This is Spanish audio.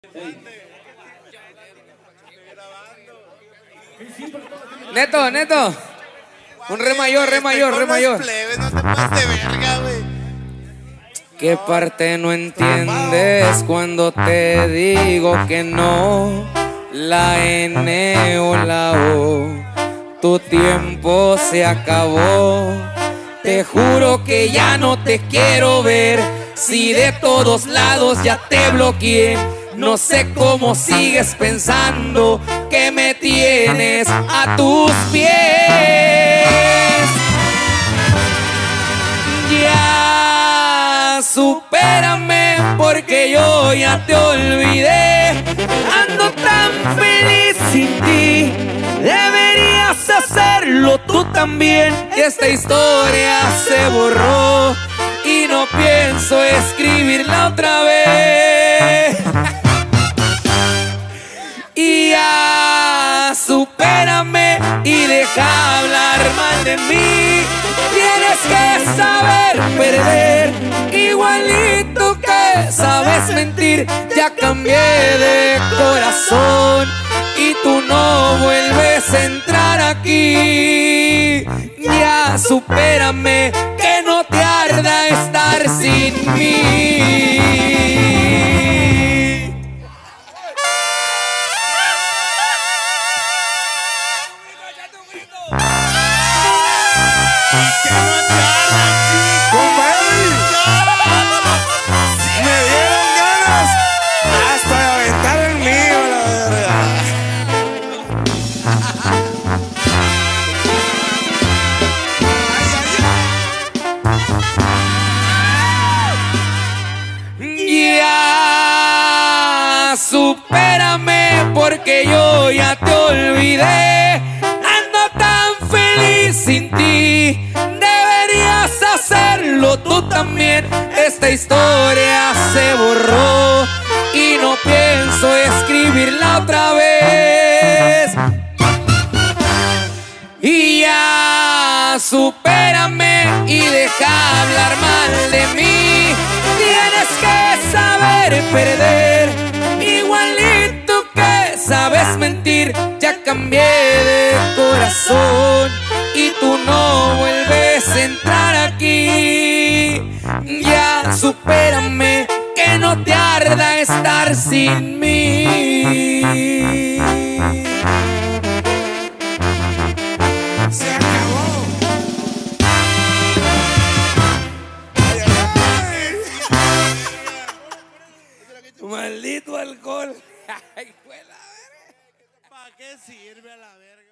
Neto. Un re mayor. Plebes, no te pases de verga, güey. ¿Qué parte no entiendes cuando te digo que no? La N o la O, tu tiempo se acabó. Te juro que ya no te quiero ver. Si de todos lados ya te bloqueé, no sé cómo sigues pensando que me tienes a tus pies. Ya supérame porque yo ya te olvidé. Ando tan feliz sin ti, deberías hacerlo tú también. Esta historia se borró y no pienso escribirla otra vez. Y ya supérame y deja hablar mal de mí. Tienes que saber perder, igualito que sabes mentir. Ya cambié de corazón y tú no vuelves a entrar aquí. Ya supérame, que no te arda estar sin mí. Me dieron ganas hasta de aventar el mío, la verdad. Ya supérame porque yo ya te olvidé. Ando tan feliz sin ti, deberías hacerlo tú también. Esta historia se borró y no pienso escribirla otra vez. Y ya supérame y deja hablar mal de mí. Tienes que saber perder, igualito que sabes mentir. Ya cambié de corazón y tú no vuelves a entrar aquí. Ya supérame, que no te arda estar sin mí. Se acabó. Maldito alcohol. ¿Para qué sirve a la verga?